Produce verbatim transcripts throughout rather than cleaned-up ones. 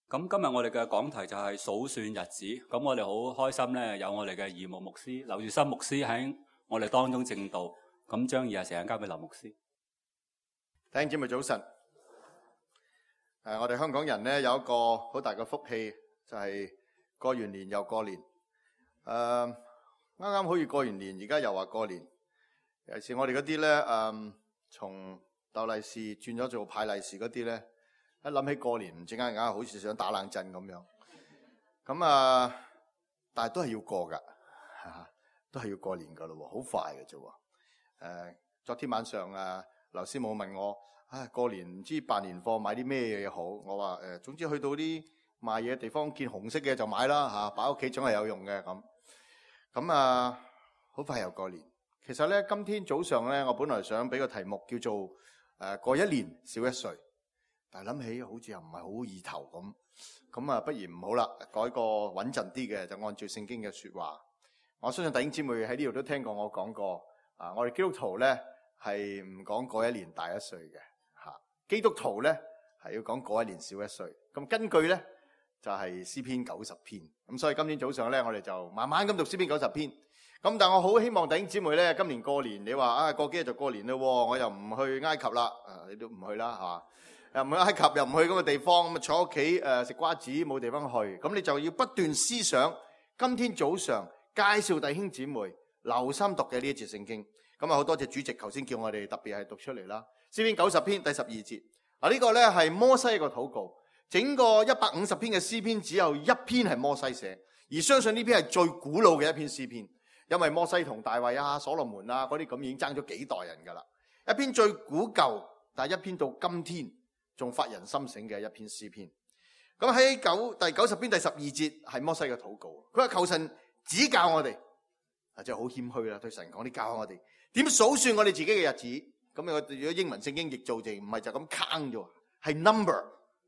咁今日我哋嘅講題就係數算日子。咁我哋好開心咧，有我哋嘅義務牧師劉月森牧師喺我哋當中證道。咁將以下時間交俾劉牧師。 弟兄姊妹早晨。誒，我哋香港人咧有一個好大嘅福氣，就係、是、過完年又過年。誒、呃，啱啱好似過完年，而家又話過年。尤其是我哋嗰啲咧，誒、呃，從鬥利是轉咗做派利是嗰啲咧。一諗起過年，唔知點解硬係好似想打冷震咁樣。咁啊，但係都係要過噶，都係要過年噶咯，好快嘅啫。誒，昨天晚上啊，劉師母問我，唉，過年唔知辦年貨買啲咩嘢好？我話誒，總之去到啲賣嘢地方見紅色嘅就買啦嚇，擺喺屋企總係有用嘅咁。咁啊，好快又過年。其實咧，今天早上咧，我本來想俾個題目叫做誒過一年少一歲。但係諗起好似又唔係好意頭咁，咁啊不如唔好啦，改個穩陣啲嘅，就按照聖經嘅說話。我相信弟兄姊妹喺呢度都聽過我講過，啊，我哋基督徒咧係唔講過一年大一歲嘅，吓，基督徒咧係要講過一年少一歲。咁根據咧就係詩篇九十篇，咁所以今天早上咧我哋就慢慢咁讀詩篇九十篇。咁但係我好希望弟兄姊妹咧今年過年，你話啊過幾日就過年啦，我又唔去埃及啦，啊你都唔去啦吓。又唔去埃及，又唔去咁嘅地方，咁啊坐屋企誒食瓜子，冇地方去。咁你就要不斷思想，今天早上介紹弟兄姊妹留心讀嘅呢一節聖經。咁啊好多謝主席頭先叫我哋特別係讀出嚟啦。詩篇九十篇第十二節，啊呢個咧係摩西一個禱告。整個一百五十篇嘅詩篇只有一篇係摩西寫，而相信呢篇係最古老嘅一篇詩篇，因為摩西同大衛啊、所羅門啊嗰啲咁已經爭咗幾代人噶啦。一篇最古舊，但係一篇到今天仲發人心醒嘅一篇詩篇。咁喺九第九十篇第十二節係摩西嘅禱告，佢話求神指教我哋，啊即係好謙虛啦，對神講啲教我哋點數算我哋自己嘅日子。咁我如果英文聖經譯做就唔係就咁 count 咗，係 number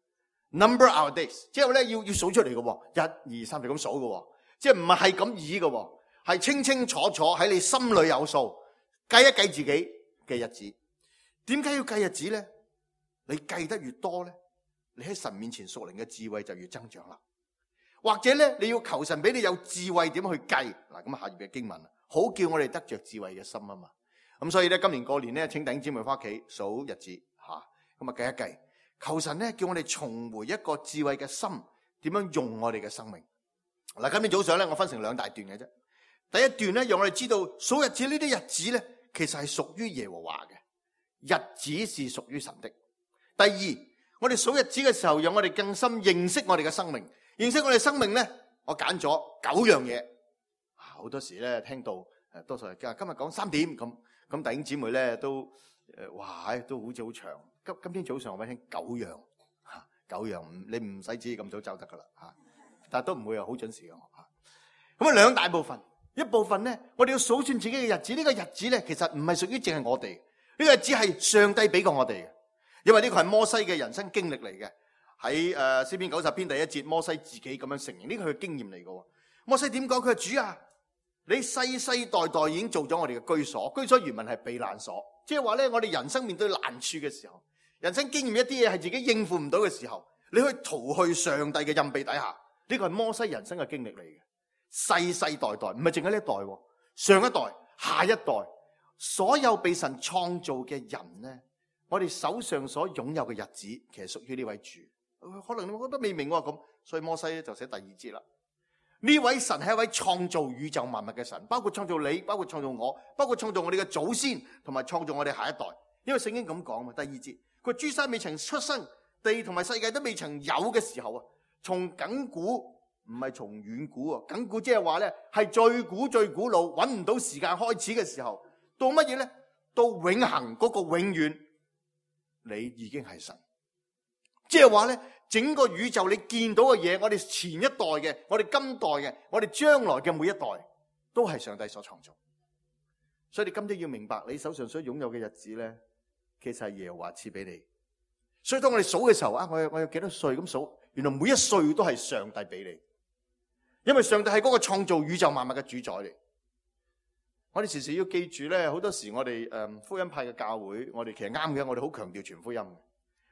number our days， 即係咧要要數出嚟嘅，一二三就咁數嘅，即係唔係係咁以嘅，係清清楚楚喺你心裏有數，計一計自己嘅日子。點解要計日子咧？你計得越多咧，你喺神面前屬靈嘅智慧就越增長啦。或者咧，你要求神俾你有智慧點去計嗱。咁下頁嘅經文好叫我哋得着智慧嘅心啊嘛。咁所以咧，今年過年咧，請弟兄姊妹翻屋企數日子吓，咁啊計一計，求神咧叫我哋重回一個智慧嘅心，點樣用我哋嘅生命嗱。今天早上咧，我分成兩大段嘅啫。第一段咧，讓我哋知道數日子呢啲日子咧，其實係屬於耶和華嘅，日子是屬於神的。第二，我哋數日子嘅時候，讓我哋更深認識我哋嘅生命。認識我哋生命咧，我揀咗九樣嘢。好多時咧聽到誒，多數係今日講三點咁，咁弟兄姊妹咧都誒，哇，都好似好長。今今天早上我俾聽九樣吓，九樣你唔使自己咁早走得噶啦吓，但係都唔會有好準時嘅吓。咁啊，兩大部分，一部分咧，我哋要數算自己嘅日子。呢個日子咧，其實唔係屬於淨係我哋，呢個日子係上帝俾過我哋嘅。因為呢個係摩西嘅人生經歷嚟嘅，喺誒詩篇九十篇第一節，摩西自己咁樣承認，呢個係佢經驗嚟嘅。摩西點講？佢話主啊，你世世代代已經做咗我哋嘅居所，居所原文係避難所，即係話咧，我哋人生面對難處嘅時候，人生經驗一啲嘢係自己應付唔到嘅時候，你可以逃去上帝嘅蔭庇底下。呢個係摩西人生嘅經歷嚟嘅，世世代代唔係淨係呢一代，上一代、下一代，所有被神創造嘅人咧。我哋手上所擁有嘅日子，其實屬於呢位主。可能你覺得未明喎咁，所以摩西就寫第二節啦。呢位神係一位創造宇宙萬物嘅神，包括創造你，包括創造我，包括創造我哋嘅祖先，同埋創造我哋下一代。因為聖經咁講嘛，第二節佢諸山未曾出生，地同埋世界都未曾有嘅時候啊，從亙古唔係從遠古啊，亙古即係話咧係最古最古老，揾唔到時間開始嘅時候，到乜嘢咧？到永恆嗰個永遠。你已經係神，即係話咧，整個宇宙你見到嘅嘢，我哋前一代嘅，我哋今代嘅，我哋將來嘅每一代，都係上帝所創造。所以你今天要明白，你手上所擁有嘅日子咧，其實係耶和華賜俾你。所以當我哋數嘅時候啊，我有我有幾多歲咁數，原來每一歲都係上帝俾你，因為上帝係嗰個創造宇宙萬物嘅主宰嚟。我哋時時要記住咧，好多時我哋誒福音派嘅教會，我哋其實啱嘅，我哋好強調傳福音。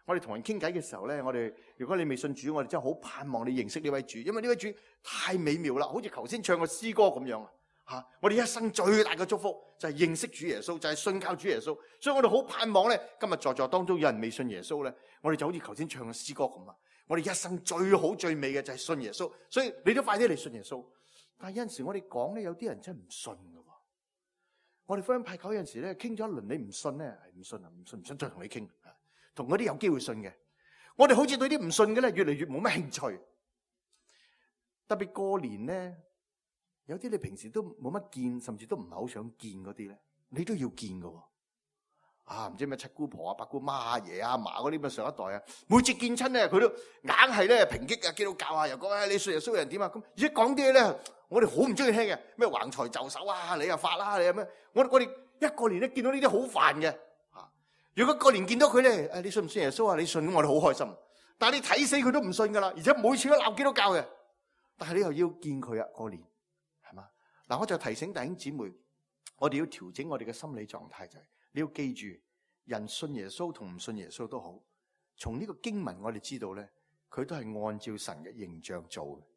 我哋同人傾偈嘅時候咧，我哋如果你未信主，我哋真係好盼望你認識呢位主，因為呢位主太美妙啦，好似頭先唱嘅詩歌咁樣啊！我哋一生最大嘅祝福就係認識主耶穌，就係信靠主耶穌。所以我哋好盼望咧，今日在座當中有人未信耶穌咧，我哋就好似頭先唱嘅詩歌咁啊！我哋一生最好最美嘅就係信耶穌，所以你都快啲嚟信耶穌。但係有陣時我哋講咧，有啲人真係唔信㗎。我哋福音派九有陣時咧，傾咗一輪，你唔信咧，係唔信啊，唔信唔信再同你傾，同嗰啲有機會信嘅。我哋好似對啲唔信嘅咧，越嚟越冇乜興趣。特別過年咧，有啲你平時都冇乜見，甚至都唔係好想見嗰啲咧，你都要見㗎。啊，唔知咩七姑婆啊、八姑媽啊、爺啊、嫲嗰啲咁嘅上一代啊，每次見親咧，佢都硬係咧抨擊啊、基督教啊，又講啊你信耶穌人點啊，咁而家講啲嘢咧，我哋好唔中意聽嘅，咩橫財就手啊，你又發啦，你又咩？我我哋一過年咧見到呢啲好煩嘅。啊，如果過年見到佢咧，誒你信唔信耶穌啊？你信，我哋好開心。但係你睇死佢都唔信噶啦，而且每次都鬧基督教嘅。但係你又要見佢啊，過年係嘛？嗱，我就提醒弟兄姊妹，我哋要調整我哋嘅心理狀態，就係你要記住，人信耶穌同唔信耶穌都好，從呢個經文我哋知道咧，佢都係按照神嘅形象做嘅。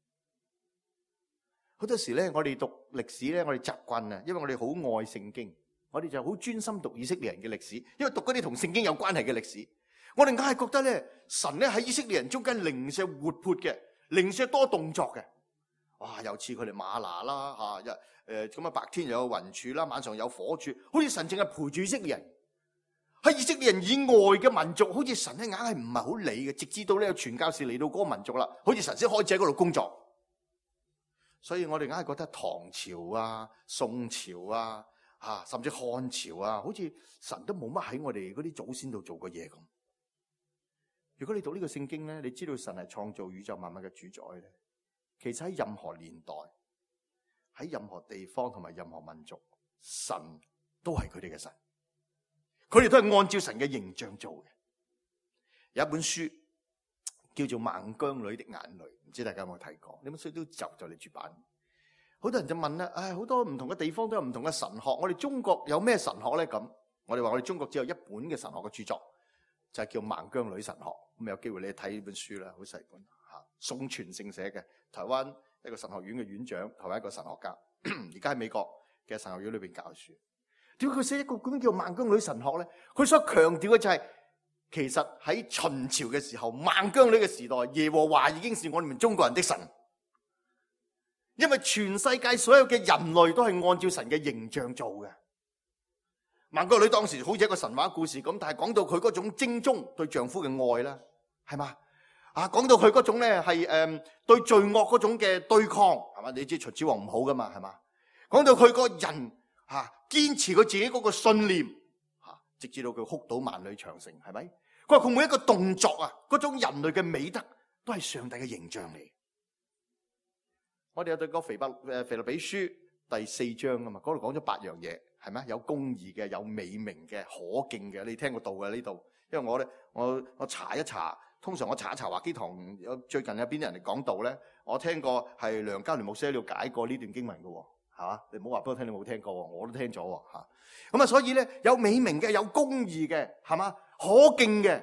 好多時咧，我哋讀歷史咧，我哋習慣啊，因為我哋好愛聖經，我哋就好專心讀以色列人嘅歷史，因為讀嗰啲同聖經有關係嘅歷史，我哋硬係覺得咧，神咧喺以色列人中間零舍活潑嘅，零舍多動作嘅。哇！又似佢哋嗎哪啦嚇，一誒咁啊，白天又有雲柱啦，晚上有火柱，好似神淨係陪住以色列人。喺以色列人以外嘅民族，好似神咧硬係唔係好理嘅，直至到呢個傳教士嚟到嗰個民族啦，好似神先開始喺嗰度工作。所以我哋硬係覺得唐朝啊、宋朝啊、啊甚至漢朝啊，好似神都冇乜喺我哋嗰啲祖先度做過嘢咁。如果你讀呢個聖經咧，你知道神係創造宇宙萬物嘅主宰咧，其實喺任何年代、喺任何地方同埋任何民族，神都係佢哋嘅神。佢哋都係按照神嘅形象做嘅。有一本書叫做《孟姜女的眼淚》，唔知大家有冇睇過？呢本書都就就嚟出版。好多人就問啦，唉，好多唔同嘅地方都有唔同嘅神學。我哋中國有咩神學咧？咁我哋話我哋中國只有一本嘅神學嘅著作，就係叫《孟姜女神學》。咁有機會你睇呢本書啦，好細本嚇，宋傳聖寫嘅，台灣一個神學院嘅院長，台灣一個神學家，而家喺美國嘅神學院裏邊教書。點解佢寫一個咁樣叫孟姜女神學咧？佢所強調嘅就係、是，其實喺秦朝嘅時候，孟姜女嘅時代，耶和華已經是我哋中國人的神。因為全世界所有嘅人類都係按照神嘅形象做嘅。孟姜女當時好似一個神話故事咁，但係講到佢嗰種精忠對丈夫嘅愛啦，係嘛？啊，講到佢嗰種咧係誒對罪惡嗰種嘅對抗，係嘛？你知秦始皇唔好噶嘛，係嘛？講到佢個人。吓，堅持佢自己嗰個信念，吓，直至到佢哭倒萬里長城，係咪？佢話佢每一個動作啊，嗰種人類嘅美德，都係上帝嘅形象嚟。我哋有對個腓伯誒腓立比書第四章啊嘛，嗰度講咗八樣嘢，係咪？有公義嘅，有美名嘅，可敬嘅。你聽過道嘅呢度？因為我咧，我我查一查，通常我查一查華基堂有最近有邊啲人嚟講道咧，我聽過係梁家聯牧師喺度解過呢段經文嘅。係嘛？你唔好話俾我聽，你冇聽過，我都聽咗吓。咁啊，所以咧有美名嘅，有公義嘅，係嘛？可敬嘅，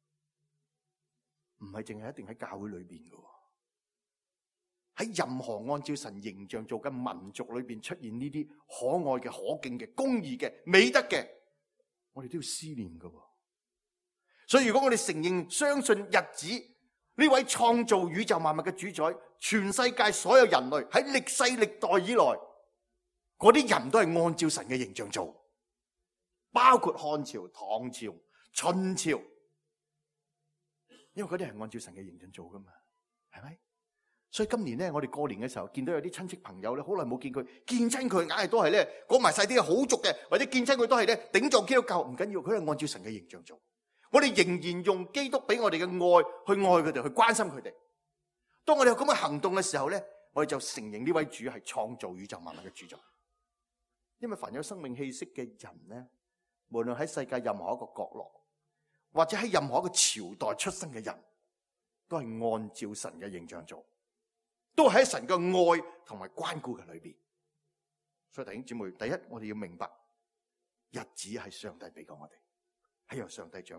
唔係淨係一定喺教會裏邊嘅。喺任何按照神形象做嘅民族裏邊出現呢啲可愛嘅、可敬嘅、公義嘅、美德嘅，我哋都要思念嘅。所以如果我哋承認、相信日子呢位創造宇宙萬物嘅主宰，全世界所有人類喺歷世歷代以來。嗰啲人都係按照神嘅形象做，包括漢朝、唐朝、秦朝，因為嗰啲係按照神嘅形象做噶嘛，係咪？所以今年咧，我哋過年嘅時候見到有啲親戚朋友咧，好耐冇見佢，見親佢硬係都係咧講埋晒啲好俗嘅，或者見親佢都係咧頂撞基督教，唔緊要，佢係按照神嘅形象做。我哋仍然用基督俾我哋嘅愛去愛佢哋，去關心佢哋。當我哋有咁嘅行動嘅時候咧，我哋就承認呢位主係創造宇宙萬物嘅主宰。因為凡有生命氣息嘅人咧，無論喺世界任何一個角落，或者喺任何一個朝代出生嘅人，都係按照神嘅形象做，都喺神嘅愛同埋關顧嘅裏邊。所以弟兄姊妹，第一我哋要明白，日子係上帝俾過我哋，係由上帝掌管。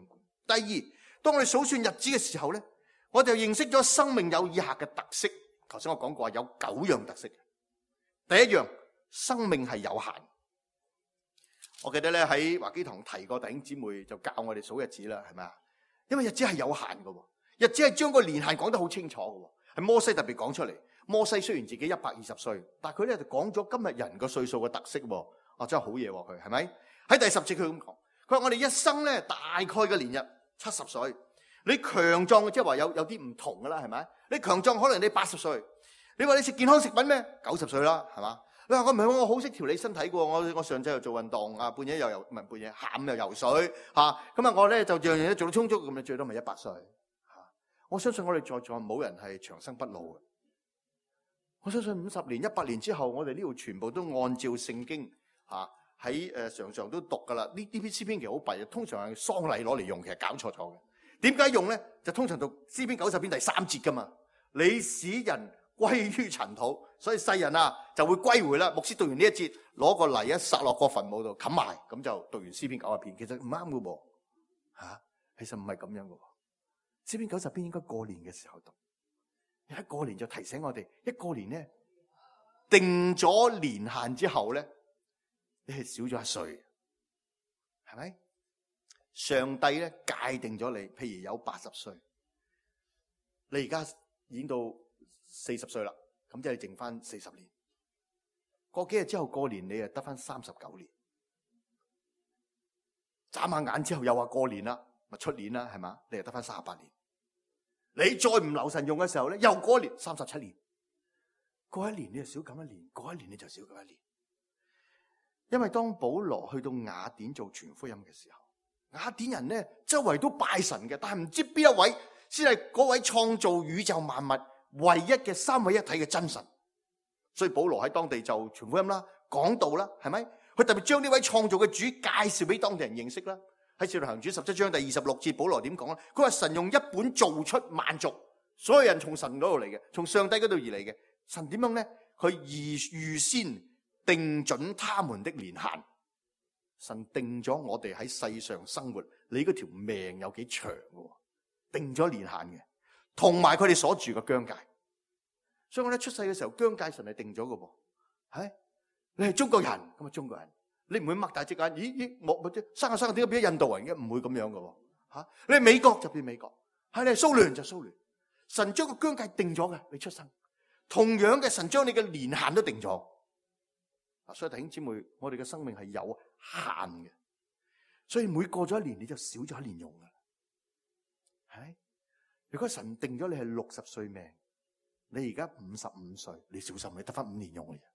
第二，當我哋數算日子嘅時候咧，我就認識咗生命有以下嘅特色。頭先我講過有九樣特色。第一樣，生命係有限。我記得咧喺華基堂提過，弟兄姊妹就教我哋數日子啦，係咪啊？因為日子係有限嘅，日子係將個年限講得好清楚嘅，係摩西特別講出嚟。摩西雖然自己一百二十歲，但係佢咧就講咗今日人個歲數嘅特色。哦，真係好嘢喎，佢係咪？喺第十節佢咁講，佢話我哋一生咧大概嘅年日七十歲。你強壯即係話有有啲唔同噶啦，係咪？你強壯可能你八十歲。你話你食健康食品咩？九十歲啦，係嘛？你話我唔係，我好識調理身體嘅喎。我我上晝又做運動啊，半夜又游唔係半夜，下午又游水嚇。咁啊，我咧就樣樣都做到充足，咁你最多咪一百歲嚇。我相信我哋在座冇人係長生不老嘅。我相信五十年、一百年之後，我哋呢度全部都按照聖經嚇喺誒常常都讀噶啦。呢呢篇詩篇其實好弊，通常係喪禮攞嚟用，其實搞錯咗嘅。點解用咧？就通常讀詩篇九十篇第三節噶嘛。你使人歸於塵土，所以世人啊就會歸回啦。牧師讀完呢一節，攞個泥一撒落個墳墓度冚埋，咁就讀完詩篇九十篇。其實唔啱噶噃嚇，其實唔係咁樣噶。詩篇九十篇應該過年嘅時候讀。一過年就提醒我哋，一過年咧定咗年限之後咧，你係少咗一歲，係咪？上帝咧界定咗你，譬如有八十歲，你而家已經到四十歲啦，咁即係剩翻四十年。過幾日之後過年，你啊得翻三十九年。眨下眼之後又話過年啦，咪出年啦，係嘛？你又得翻三十八年。你再唔留神用嘅時候咧，又過一年，三十七年。過一年你就少咁一年，過一年你就少咁一年。因為當保羅去到雅典做傳福音嘅時候，雅典人咧周圍都拜神嘅，但係唔知邊一位先係嗰位創造宇宙萬物唯一嘅三位一體嘅真神。所以保羅喺當地就傳福音啦，講道啦，係咪？佢特別將呢位創造嘅主介紹俾當地人認識啦。喺《使徒行傳》十七章第二十六節，保羅點講咧？佢話神用一本造出萬族，所有人從神嗰度嚟嘅，從上帝嗰度而嚟嘅。神點樣咧？佢預預先定準他們的年限。神定咗我哋喺世上生活，你嗰條命有幾長嘅，定咗年限嘅，同埋佢哋所住嘅疆界。所以我咧出世嘅時候，疆界神係定咗嘅噃。係你係中國人咁啊，中國人。你唔會擘大隻眼，咦咦，我或者生下生下點解變咗印度人嘅？唔會咁樣嘅喎，嚇！你係美國就變美國，係你係蘇聯就蘇聯。神將個疆界定咗嘅，你出生。同樣嘅，神將你嘅年限都定咗。啊，所以弟兄姊妹，我哋嘅生命係有限嘅，所以每過咗一年你就少咗一年用嘅，係咪？如果神定咗你係六十歲命，你而家五十五歲，你小心你得翻五年用嘅啫，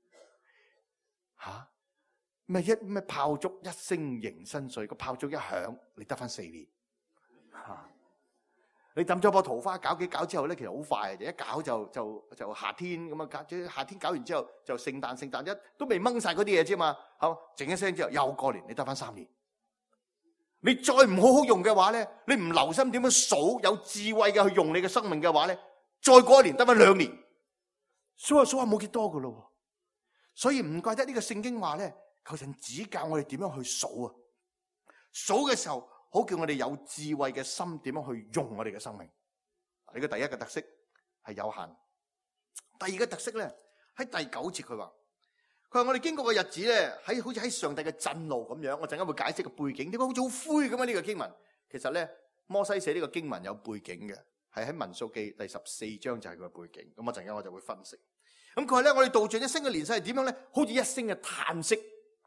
嚇！咩一咩炮竹一聲迎新歲，個炮竹一響，你得翻四年。吓，你抌咗棵桃花搞幾搞之後咧，其實好快嘅，一搞就就就夏天咁啊，搞夏天搞完之後就聖誕，聖誕一都未掹晒嗰啲嘢啫嘛，好，靜一聲之後又過年，你得翻三年。你再唔好好用嘅話咧，你唔留心點樣數，有智慧嘅去用你嘅生命嘅話咧，再過一年得翻兩年，數下數下冇幾多噶咯。所以唔怪得呢個聖經話咧。求神指教我哋點樣去數啊！數嘅時候，好叫我哋有智慧嘅心，點樣去用我哋嘅生命。呢個第一個特色係有限。第二個特色咧，喺第九節佢話，佢話我哋經過嘅日子咧，喺好似喺上帝嘅震怒咁樣。我陣間會解釋個背景，點解好似好灰咁啊？呢個經文其實咧，摩西寫呢個經文有背景嘅，係喺民數記第十四章就係佢嘅背景。咁我陣間我就會分析。咁佢話咧，我哋度盡一生嘅年世係點樣咧？好似一聲嘅嘆息。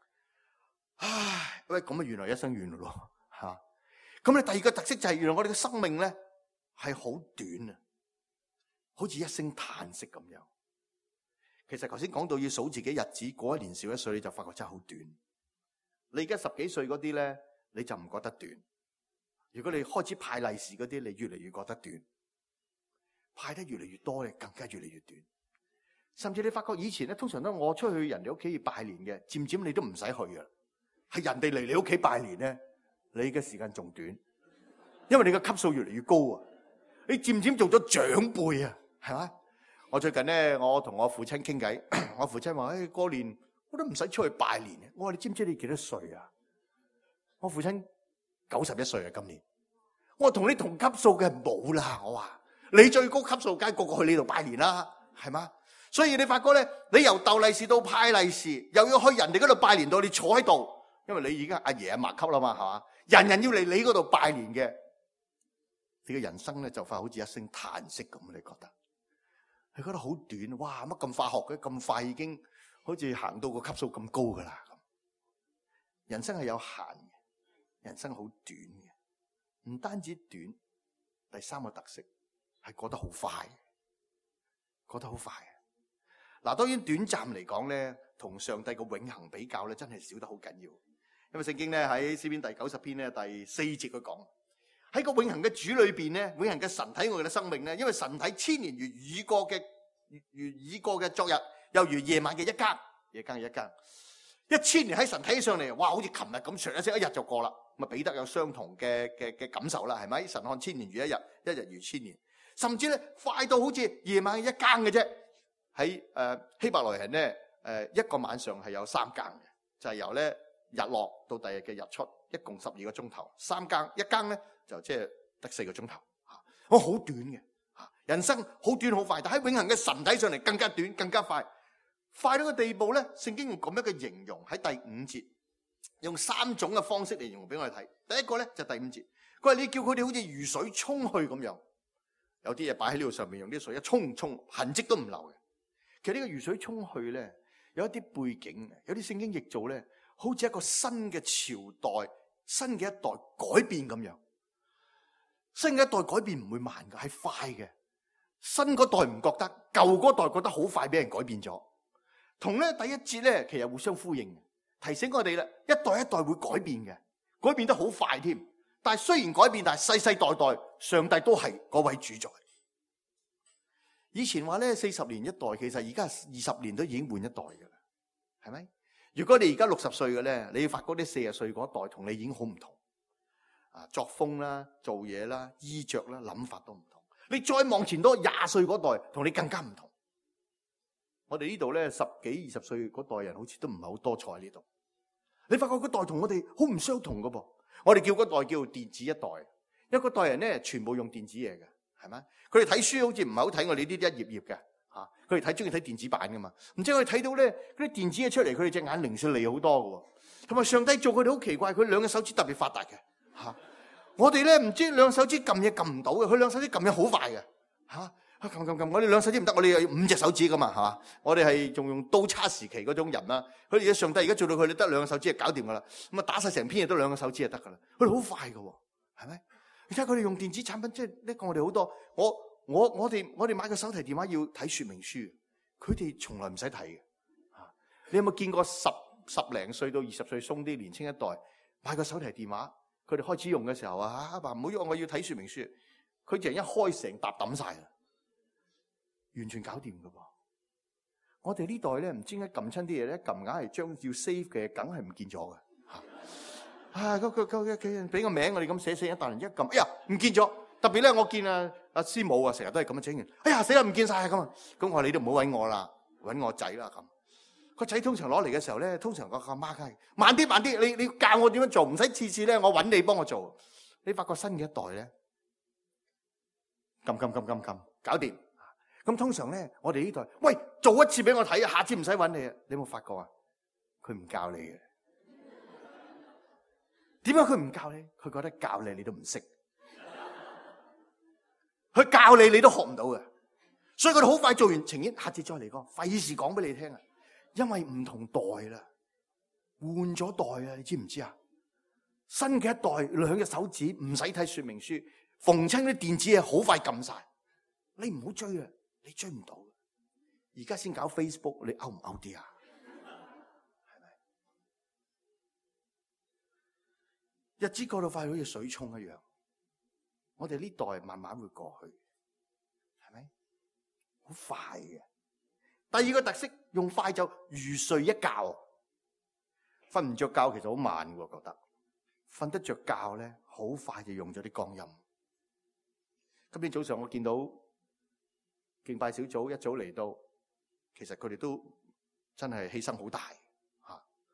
唉，喂，咁啊，原來一生完咯，吓。咁你第二個特色就係，原來我哋嘅生命咧係好短啊，好似一聲嘆息咁樣。其實頭先講到要數自己日子，過一年少一歲，你就發覺真係好短。你而家十幾歲嗰啲咧，你就唔覺得短。如果你開始派利是嗰啲，你越嚟越覺得短。派得越嚟越多，你更加越嚟越短。甚至你發覺以前咧，通常都我出去人哋屋企要拜年嘅，漸漸你都唔使去啊。係人哋嚟你屋企拜年咧，你嘅時間仲短，因為你嘅級數越嚟越高啊！你漸漸做咗長輩啊，係嘛？我最近咧，我同我父親傾偈，我父親話：，誒、哎，過年我都唔使出去拜年嘅。我話：你知唔知你幾多歲啊？我父親九十一歲啊，今年我同你同級數嘅冇啦，我話你最高級數，梗係個個去你度拜年啦，係嘛？所以你發覺咧，你由逗利是到派利是，又要去人哋嗰度拜年到你坐喺度，因為你已經阿爺阿嫲級啦嘛，係嘛？人人要嚟你嗰度拜年嘅，你嘅人生咧就快好似一聲嘆息咁，你覺得？你覺得好短？哇！乜咁快學嘅？咁快已經好似行到個級數咁高噶啦？人生係有限嘅，人生好短嘅，唔單止短，第三個特色係過得好快，過得好快。嗱，當然短暫嚟講咧，同上帝嘅永恆比較咧，真係少得好緊要。因為聖經咧喺詩篇第九十篇咧第四節佢講，喺個永恆嘅主裏邊咧，永恆嘅神睇我哋嘅生命咧，因為神睇千年如已過嘅如已過嘅昨日，又如夜晚嘅一更，夜更嘅一更。一千年喺神睇起上嚟，哇！好似琴日咁，唰一聲一日就過啦。咁啊，彼得有相同嘅嘅嘅感受啦，係咪？神看千年如一日，一日如千年，甚至咧快到好似夜晚一更嘅啫。喺誒希伯來人咧，誒一個晚上係有三更嘅，就係由咧日落到第二日嘅日出，一共十二個鐘頭。三更一更咧就即係得四個鐘頭，嚇，我好短嘅嚇，人生好短好快，但喺永恆嘅神睇上嚟更加短更加快。快到個地步咧，聖經用咁樣嘅形容喺第五節，用三種嘅方式嚟形容俾我哋睇。第一個咧就係第五節，佢話你叫佢哋好似如水沖去咁樣，有啲嘢擺喺呢度上面，用啲水一沖沖，痕跡都唔留嘅。其實呢個如水沖去咧，有一啲背景嘅，有啲聖經譯做咧，好似一個新嘅朝代、新嘅一代改變咁樣。新嘅一代改變唔會慢嘅，係快嘅。新嗰代唔覺得，舊嗰代覺得好快俾人改變咗。同咧第一節咧，其實互相呼應，提醒我哋啦，一代一代會改變嘅，改變得好快添。但係雖然改變，但係世世代代上帝都係嗰位主宰。以前話咧四十年一代，其實而家二十年都已經換一代噶啦，係咪？如果你而家六十歲嘅咧，你要發覺啲四十歲嗰一代同你已經好唔同，啊，作風啦、做嘢啦、衣着啦、諗法都唔同。你再望前多廿歲嗰代，同你更加唔同。我哋呢度咧十幾二十歲嗰代人，好似都唔係好多坐喺呢度。你發覺嗰代同我哋好唔相同噶噃。我哋叫嗰代叫電子一代，因為嗰代人咧全部用電子嘢嘅，係咪？佢哋睇書好似唔係好睇我哋呢啲一頁頁嘅，吓，佢哋睇中意睇電子版噶嘛。唔知我哋睇到咧嗰啲電子嘢出嚟，佢哋隻眼靈性利好多噶。同埋上帝做佢哋好奇怪，佢兩個手指特別發達嘅，吓。我哋咧唔知兩手指撳嘢撳唔到嘅，佢兩手指撳嘢好快嘅，吓。撳撳撳，我哋兩手指唔得，我哋有五隻手指噶嘛，係嘛？我哋係仲用刀叉時期嗰種人啦。佢哋嘅上帝而家做到佢哋得兩個手指就搞掂噶啦。咁啊打晒成篇嘢都兩個手指就得噶啦。佢哋好快噶，係咪？你睇下佢哋用電子產品，即係叻過我哋好多。我我我哋我哋買個手提電話要睇說明書，佢哋從來唔使睇嘅。吓，你有冇見過十十零歲到二十歲鬆啲年青一代買個手提電話？佢哋開始用嘅時候啊，阿爸唔好喐，我要睇說明書。佢淨係一開成沓抌晒啦。完全搞掂噶噃！我哋呢代咧唔知點解撳親啲嘢咧，撳硬係將要 save 嘅，梗係唔見咗嘅。啊，嗰個嗰個俾個名我哋咁寫寫一大輪一撳，哎呀唔見咗！特別咧，我見啊阿師母啊，成日都係咁樣整完，哎呀死啦唔見晒咁啊！咁我話你都唔好揾我啦，揾我仔啦咁。個仔通常攞嚟嘅時候咧，通常個阿媽梗係慢啲慢啲，你你教我點樣做，唔使次次咧我揾你幫我做。你發覺新嘅一代咧，撳撳撳撳撳，搞掂。咁通常咧，我哋呢代，喂，做一次俾我睇，下次唔使揾你啊！你有冇發覺啊？佢唔教你嘅，點解佢唔教你？佢覺得教你你都唔識，佢教你你都學唔到嘅，所以佢哋好快做完情願，下次再嚟講，費事講俾你聽啊！因為唔同代啦，換咗代啊！你知唔知啊？新嘅一代兩隻手指唔使睇說明書，逢親啲電子嘢好快撳晒，你唔好追啊！你追唔到，而家先搞 Facebook， 你 out 唔 out 啲啊？係咪？日子過到快，好似水沖一樣。我哋呢代慢慢會過去，係咪？好快嘅。第二個特色，用快就如睡一覺，瞓唔着覺其實好慢嘅，我覺得。瞓得着覺咧，好快就用咗啲光陰。今天早上我見到。敬拜小組一早嚟到，其實佢哋都真係犧牲好大吓。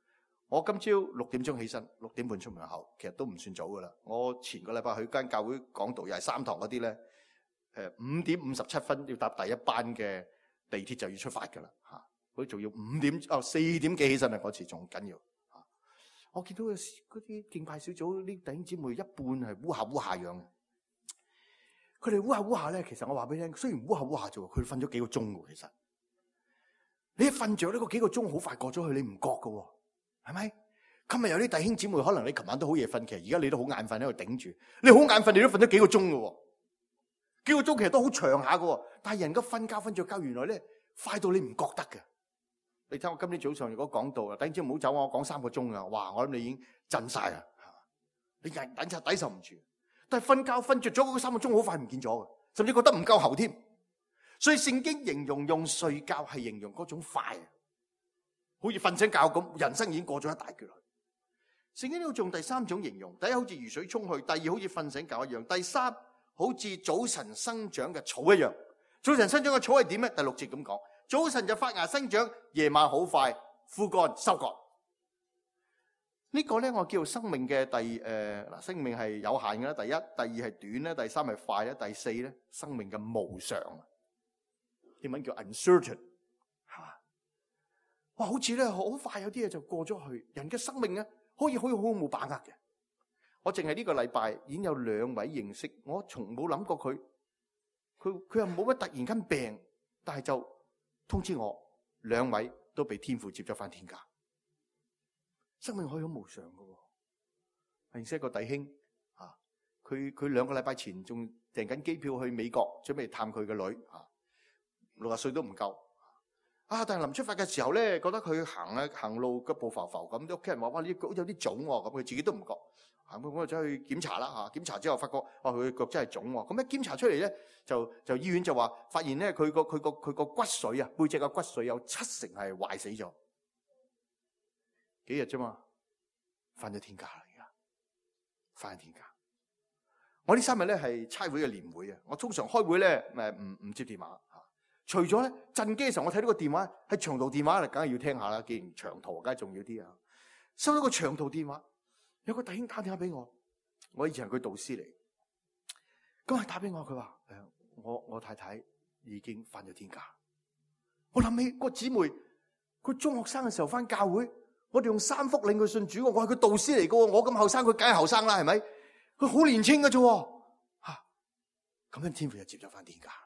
我今朝六點鐘起身，六點半出門口，其實都唔算早噶啦。我前個禮拜去間教會講道，又係三堂嗰啲咧，誒五點五十七分要搭第一班嘅地鐵就要出發噶啦嚇。佢仲要五點哦四點幾起身啊，嗰次仲緊要嚇。我見到嗰啲敬拜小組啲弟兄姊妹一半係烏下烏下樣嘅。佢哋烏下烏下咧，其實我話俾你聽，雖然烏下烏下啫，佢瞓咗幾個鐘喎。其實你一瞓着呢個幾個鐘好快過咗去，你唔覺噶喎，係咪？今日有啲弟兄姊妹，可能你琴晚都好夜瞓，其實而家你都好眼瞓喺度頂住。你好眼瞓，你都瞓咗幾個鐘噶喎，幾個鐘其實都好長下噶喎。但係人嘅瞓覺瞓着覺，原來咧快到你唔覺得嘅。你睇我今天早上如果講到啊，弟兄姊妹唔好走啊，我講三個鐘啊，哇！我諗你已經震晒啦，你忍忍就抵受唔住。但係瞓覺瞓着咗嗰三個鐘好快唔見咗嘅，甚至覺得唔夠喉添。所以聖經形容用睡覺係形容嗰種快，好似瞓醒覺咁，人生已經過咗一大橛啦。聖經呢度用第三種形容，第一好似如水沖去，第二好似瞓醒覺一樣，第三好似早晨生長嘅草一樣。早晨生長嘅草係點咧？第六節咁講，早晨就發芽生長，夜晚好快枯乾收割。呢個咧我叫生命嘅第誒嗱、呃，生命係有限嘅啦。第一、第二係短咧，第三係快咧，第四咧生命嘅無常，英文叫 uncertain 嚇。哇，好似咧好快有啲嘢就過咗去。人嘅生命咧可以可以好冇把握嘅。我淨係呢個禮拜已經有兩位認識，我從冇諗過佢，佢佢又冇乜突然間病，但係就通知我兩位都被天父接咗翻天家。生命可以好無常噶，認識一個弟兄啊，佢佢兩個禮拜前仲訂緊機票去美國，準備探佢嘅女啊，六十歲都唔夠啊！但係臨出發嘅時候咧，覺得佢行啊行路腳步浮浮咁，啲屋企人話：哇，你腳有啲腫喎，咁佢自己都唔覺。行咁我走去檢查啦嚇，檢查之後發覺哇，佢腳真係腫喎。咁一檢查出嚟咧，就就醫院就話發現咧，佢個佢個佢個骨髓啊，背脊嘅骨髓有七成係壞死咗。幾日啫嘛，返咗天家啦！而家返咗天家。我呢三日咧係差會嘅年會啊。我通常開會咧誒唔唔接電話嚇。除咗咧震機嘅時候，我睇到個電話係長途電話嚟，梗係要聽下啦。既然長途梗係重要啲啊。收到個長途電話，有個弟兄打電話俾我。我以前係佢導師嚟，咁佢打俾我，佢話誒我我太太已經返咗天家。我諗起個姊妹，佢中學生嘅時候返教會。我哋用三福令佢信主，我係佢導師嚟噶，我咁後生，佢梗係後生啦，係咪？佢好年輕噶啫，吓、啊、咁樣天父就接咗翻天家。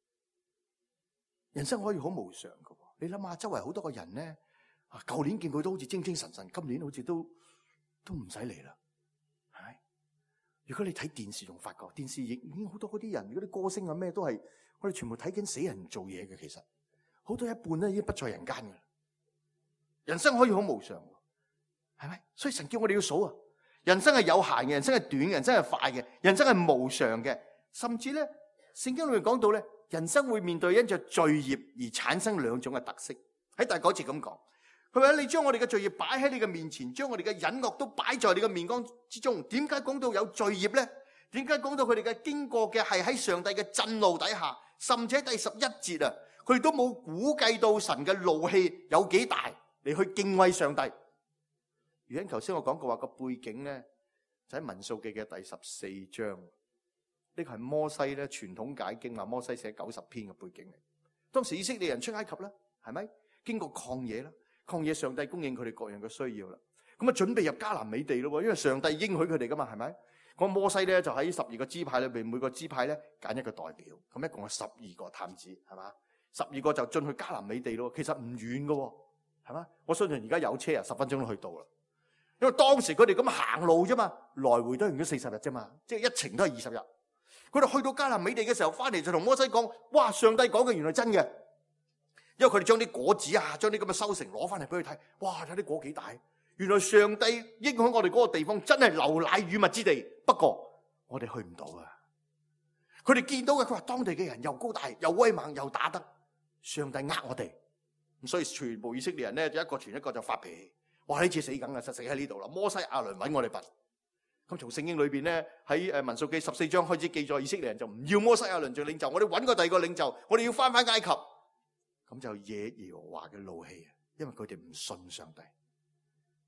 人生可以好無常噶，你諗下周圍好多個人咧，啊，舊年見佢都好似精精神神，今年好似都都唔使嚟啦，係咪？如果你睇電視仲發覺，電視亦已經好多嗰啲人，嗰啲歌星啊咩都係，我哋全部睇緊死人做嘢嘅，其實好多一半咧已經不在人間噶啦。人生可以好無常，係咪？所以神叫我哋要數啊！人生係有限嘅，人生係短嘅，人生係快嘅，人生係無常嘅。甚至咧，聖經裏面講到咧，人生會面對因着罪孽而產生兩種嘅特色。喺第九節咁講，佢話你將我哋嘅罪孽擺喺你嘅面前，將我哋嘅隱惡都擺在你嘅面光之中。點解講到有罪孽咧？點解講到佢哋嘅經過嘅係喺上帝嘅震怒底下？甚至喺第十一節啊，佢哋都冇估計到神嘅怒氣有幾大。你去敬畏上帝。如果頭先我講過話個背景咧，就喺民數記嘅第十四章。呢個係摩西咧傳統解經話摩西寫九十篇嘅背景嚟。當時以色列人出埃及啦，係咪？經過曠野啦，曠野上帝供應佢哋各樣嘅需要啦。咁啊準備入迦南美地咯，因為上帝應許佢哋噶嘛，係咪？咁摩西咧就喺十二個支派裏邊，每個支派咧揀一個代表，咁一共係十二個探子，係嘛？十二個就進去迦南美地咯。其實唔遠噶。係嘛？我相信而家有車啊，十分鐘都去到啦。因為當時佢哋咁行路啫嘛，來回都用咗四十日啫嘛，即係一程都係二十日。佢哋去到迦南美地嘅時候，翻嚟就同摩西講：哇！上帝講嘅原來真嘅，因為佢哋將啲果子啊，將啲咁嘅收成攞翻嚟俾佢睇。哇！睇啲果幾大，原來上帝應許我哋嗰個地方真係流奶與蜜之地。不過我哋去唔到啊！佢哋見到嘅，佢話當地嘅人又高大又威猛又打得，上帝呃我哋。所以全部以色列人咧，就一個傳一個就發脾氣，哇！呢次死梗啦，實死喺呢度啦。摩西亞倫揾我哋笨。咁從聖經裏邊咧，喺誒民數記十四章開始記載，以色列人就唔要摩西亞倫做領袖，我哋揾個第二個領袖，我哋要翻返埃及。咁就惹耶和華嘅怒氣啊，因為佢哋唔信上帝。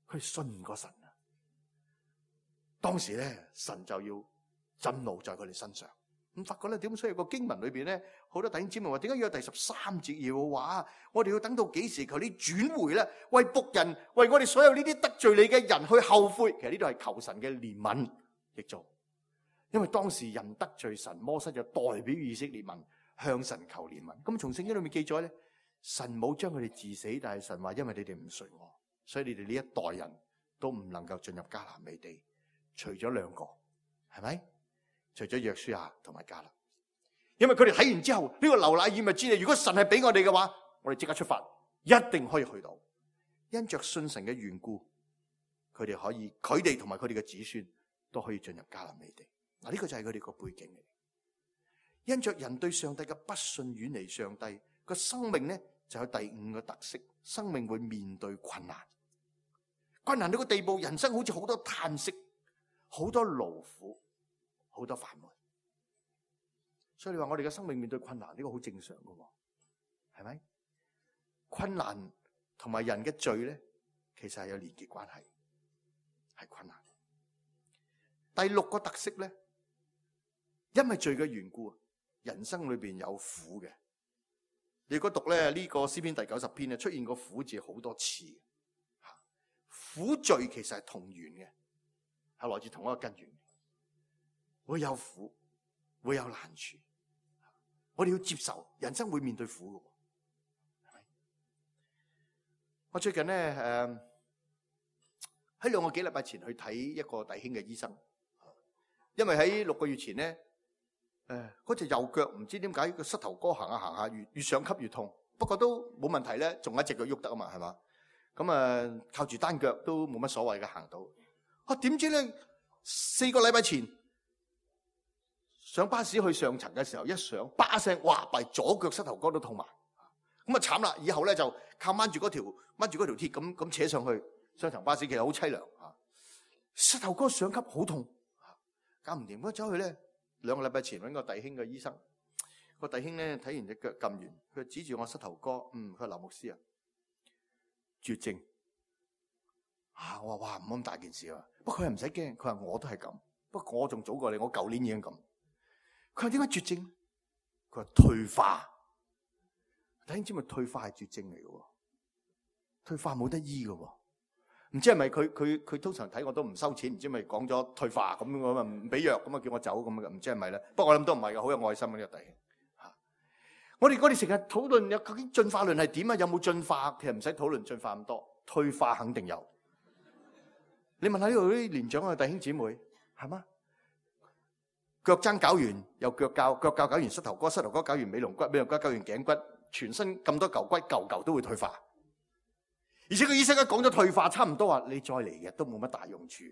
佢信唔過神啊！當時咧，神就要震怒在佢哋身上。咁發覺咧，點所以個經文裏邊咧，好多弟兄姊妹話，點解要有第十三節要話？我哋要等到幾時？求你轉回咧，為僕人，為我哋所有呢啲得罪你嘅人去後悔。其實呢度係求神嘅憐憫，亦做。因為當時人得罪神，摩西就代表以色列民向神求憐憫。咁從聖經裏面記載咧，神冇將佢哋治死，但係神話因為你哋唔信我，所以你哋呢一代人都唔能夠進入迦南美地，除咗兩個，係咪？除咗約書亞同埋迦勒，因為佢哋睇完之後，呢、這個流奶與蜜之地，如果神係俾我哋嘅話，我哋即刻出發，一定可以去到。因着信神嘅緣故，佢哋可以，佢哋同埋佢哋嘅子孫都可以進入迦南美地。嗱，呢個就係佢哋個背景嚟。因着人對上帝嘅不信，遠離上帝，個生命咧就有第五個特色，生命會面對困難，困難到個地步，人生好似好多嘆息，好多勞苦。好多煩惱，所以你話我哋嘅生命面對困難，呢個好正常噶，係咪？困難同埋人嘅罪咧，其實係有連結關係，係困難。第六個特色咧，因為罪嘅緣故，人生裏邊有苦嘅。你如果讀咧呢個詩篇第九十篇咧，出現個苦字好多次，苦罪其實係同源嘅，係來自同一個根源。會有苦，會有難處，我哋要接受人生會面對苦嘅。係咪？我最近咧誒喺兩個幾禮拜前去睇一個弟兄嘅醫生，因為喺六個月前咧誒嗰隻右腳唔知點解個膝頭哥行下行下越越上級越痛，不過都冇問題咧，仲有一隻腳喐得啊嘛，係嘛？咁啊靠住單腳都冇乜所謂嘅行到。啊點知咧四個禮拜前，上巴士去上層嘅時候，一上，叭聲，哇！弊左腳膝頭哥都痛埋，咁啊慘啦！以後咧就靠掹住嗰條掹住嗰條鐵咁咁扯上去上層巴士，其實好凄涼啊！膝頭哥上級好痛，搞唔掂，咁走去咧兩個禮拜前揾個弟兄嘅醫生，個弟兄咧睇完隻腳撳完，佢指住我膝頭哥，嗯，佢話劉牧師啊，絕症啊！我話哇唔好咁大件事啊，不過佢係唔使驚，佢話我都係咁，不過我仲早過你，我舊年已經咁。佢話點解絕症？佢話退化。弟兄姊妹，退化係絕症嚟嘅，退化冇得醫嘅。唔知係咪佢佢佢通常睇我都唔收錢，唔知咪講咗退化咁樣啊，唔俾藥咁啊，叫我走咁啊，唔知係咪咧？不過我諗都唔係嘅，好有愛心嘅呢個弟兄。吓，我哋我哋成日討論有究竟進化論係點啊？有冇進化？其實唔使討論進化咁多，退化肯定有。你問下呢度啲年長嘅弟兄姊妹，係嘛？腳踭搞完又腳教，腳教搞完膝頭哥，膝頭哥搞完尾龍骨，尾龍骨搞完頸骨，全身咁多嚿骨，嚿嚿都會退化。而且個醫生一講咗退化，差唔多話你再嚟嘅都冇乜大用處。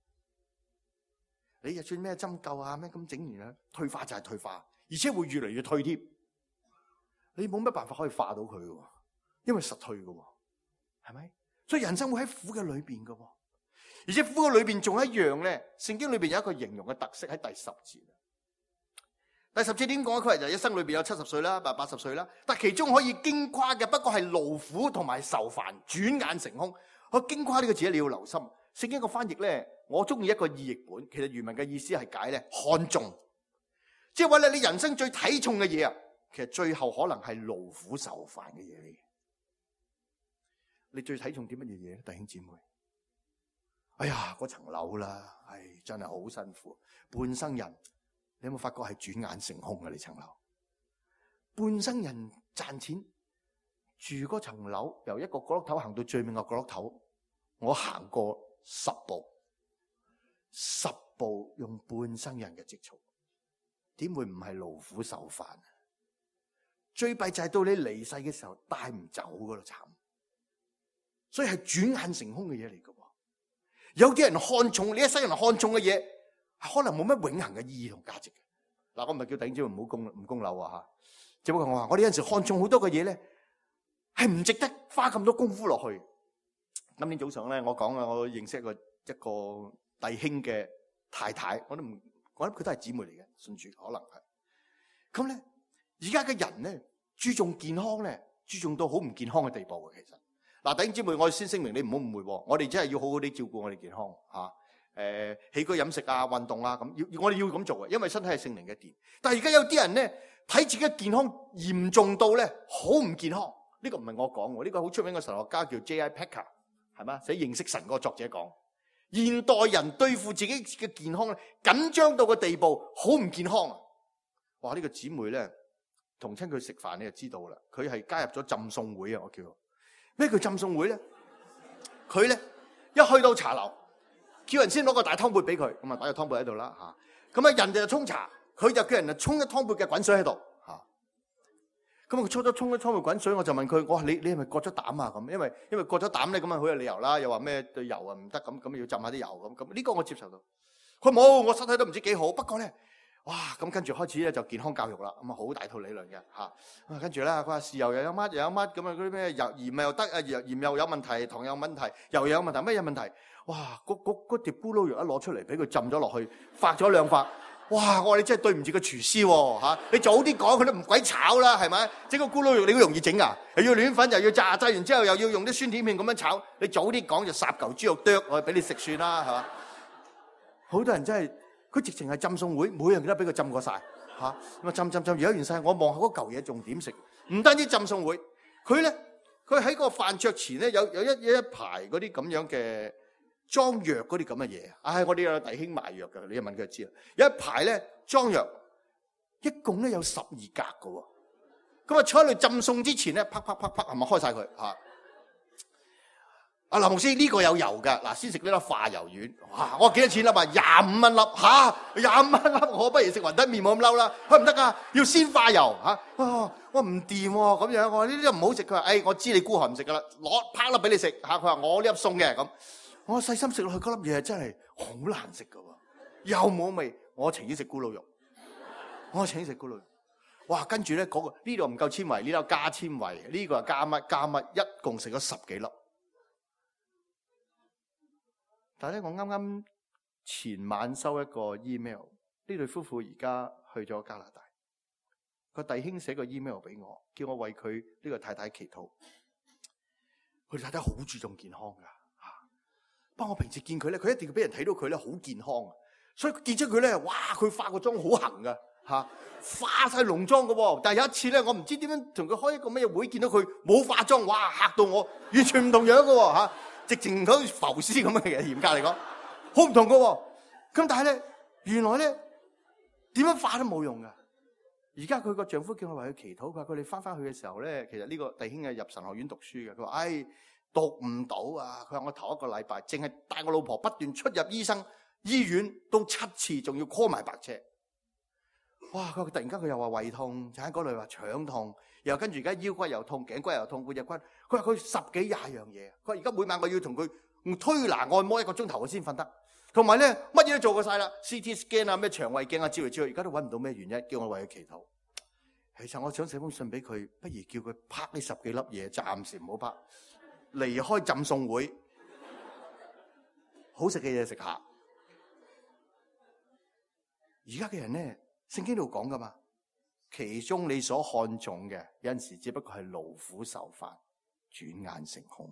你就算咩針灸啊咩咁整完啦，退化就係退化，而且會越嚟越退添。你冇乜辦法可以化到佢嘅，因為實退嘅，係咪？所以人生會喺苦嘅裏邊嘅。而且苦嘅裏邊仲有一樣咧，聖經裏邊有一個形容嘅特色喺第十節。第十節點講？佢話就一生裏邊有七十歲啦，八八十歲啦，但其中可以矜誇嘅，不過係勞苦同埋愁煩，轉眼成空。我矜誇呢個字你要留心，聖經個翻譯咧，我中意一個意譯本，其實原文嘅意思係解咧看重，即係話咧你人生最睇重嘅嘢啊，其實最後可能係勞苦愁煩嘅嘢嚟嘅。你最睇重啲乜嘢嘢，弟兄姊妹？哎呀，嗰層樓啦，唉，真係好辛苦。半生人，你有冇發覺係轉眼成空嘅呢層樓？半生人賺錢住嗰層樓，由一個角落頭行到最尾個角落頭，我行過十步，十步用半生人嘅積蓄，點會唔係勞苦愁煩啊？最弊就係到你離世嘅時候帶唔走噶咯，慘！所以係轉眼成空嘅嘢嚟噶。有啲人看重你一生人看重嘅嘢，可能冇乜永恆嘅意義同價值嘅。嗱，我唔係叫弟兄姊妹唔好供唔供樓啊吓，只不過我話我哋有陣時看重好多嘅嘢咧，係唔值得花咁多功夫落去。今天早上咧，我講啊，我認識一個一個弟兄嘅太太，我都唔，我諗佢都係姊妹嚟嘅，信主可能係。咁咧，而家嘅人咧注重健康咧，注重到好唔健康嘅地步嘅，其實。 嗱，弟兄姊妹，我先聲明，你唔好誤會喎，我哋真係要好好地照顧我哋健康嚇。誒、呃，起居飲食啊，運動啊，咁要我哋要咁做嘅，因為身體係聖靈嘅殿。但係而家有啲人咧，睇自己嘅健康嚴重到咧，好唔健康。呢、這個唔係我講喎，呢、這個好出名嘅神學家叫 J I Packer， 係嘛？寫認識神嗰個作者講，現代人對付自己嘅健康咧，緊張到個地步，好唔健康啊！哇！呢、這個姊妹咧，同親佢食飯你就知道啦，佢係加入咗浸餸會啊！我叫咩叫浸餸會咧？佢咧一去到茶樓，叫人先攞個大湯杯俾佢，咁啊擺個湯杯喺度啦嚇。咁啊人哋就沖茶，佢就叫人啊沖一湯杯嘅滾水喺度嚇。咁佢初初沖一湯杯滾水，我就問佢：我話你你係咪割咗膽啊？咁因為因為割咗膽咧，咁啊好有理由啦，又話咩對油啊唔得咁，咁要浸下啲油咁咁。呢個我接受到。佢冇，我身體都唔知幾好，不過咧。哇！咁跟住開始咧就健康教育啦，咁啊好大套理論嘅嚇。啊跟住咧佢話豉油又有乜又有乜咁啊，嗰啲咩油鹽又得啊，鹽又有問題，糖有問題，油又有問題，乜有問題？哇！嗰嗰嗰碟咕嚕肉一攞出嚟俾佢浸咗落去，發咗兩發。哇！我話你真係對唔住個廚師喎嚇！你早啲講佢都唔鬼炒啦，係咪？整個咕嚕肉你好容易整啊？又要亂粉又要炸，炸完之後又要用啲酸甜片咁樣炒。你早啲講就烚嚿豬肉剁我俾你食算啦，係嘛？好多人真係〜佢直情係浸餸會，每樣嘢都俾佢浸過晒。嚇，咁啊浸浸浸，而家完晒，我望下嗰嚿嘢仲點食？唔單止浸餸會，佢咧佢喺個飯桌前咧有有一有一排嗰啲咁樣嘅裝藥嗰啲咁嘅嘢。唉、哎，我哋有弟兄賣藥㗎，你一問佢就知啦。有一排咧裝藥，一共咧有十二格㗎喎。咁啊坐喺度浸餸之前咧，啪啪啪啪係咪開晒佢嚇？阿林牧師呢、這個有油噶，嗱先食呢粒化油丸，哇！我幾多錢粒啊？廿五蚊粒吓，廿五蚊粒，我不如食雲吞麵冇咁嬲啦。佢唔得噶，要先化油吓。哇！我唔掂喎，咁樣我話呢啲唔好食。佢話：，誒、哎，我知你孤寒唔食噶啦，攞啪粒俾你食吓。佢話我呢粒餸嘅咁，我細心食落去嗰粒嘢真係好難食噶，又冇味。我情願食咕嚕肉，我情願食咕嚕肉。哇！跟住咧嗰個呢度唔夠纖維，呢度加纖維，呢、這個係加乜加乜，一共食咗十幾粒。但係咧，我啱啱前晚收一個 email，呢對夫婦而家去咗加拿大。個弟兄寫個 email 俾我，叫我為佢呢個太太祈禱。佢太太好注重健康噶嚇，不過我平時見佢咧，佢一定要俾人睇到佢咧好健康啊。所以見出佢咧，哇！佢化個妝好行噶嚇，化晒濃妝噶喎。但係有一次咧，我唔知點樣同佢開一個咩嘢會，見到佢冇化妝，哇！嚇到我，完全唔同樣噶喎嚇。直情好似浮屍咁嘅嘢，嚴格嚟講，好唔同噶喎。咁但係咧，原來咧點樣化都冇用噶。而家佢個丈夫叫我為佢祈禱，佢話佢哋翻翻去嘅時候咧，其實呢個弟兄係入神學院讀書嘅。佢話：，唉、哎，讀唔到啊！佢話我頭一個禮拜淨係帶我老婆不斷出入醫生醫院都七次，仲要 call 埋白車。哇！佢突然間佢又話胃痛，就喺嗰度話腸痛，又跟住而家腰骨又痛，頸骨又痛，背脊骨。佢話佢十幾廿樣嘢。佢話而家每晚我要同佢用推拿按摩一個鐘頭，佢先瞓得。同埋咧，乜嘢都做過晒啦 ，C T scan 啊，咩腸胃鏡啊，照嚟照去，而家都揾唔到咩原因，叫我為佢祈禱。其實我想寫封信俾佢，不如叫佢拍呢十幾粒嘢，暫時唔好拍，離開浸餸會，好食嘅嘢食下。而家嘅人咧。聖經度講噶嘛，其中你所看重嘅，有陣時只不過係勞苦受煩，轉眼成空。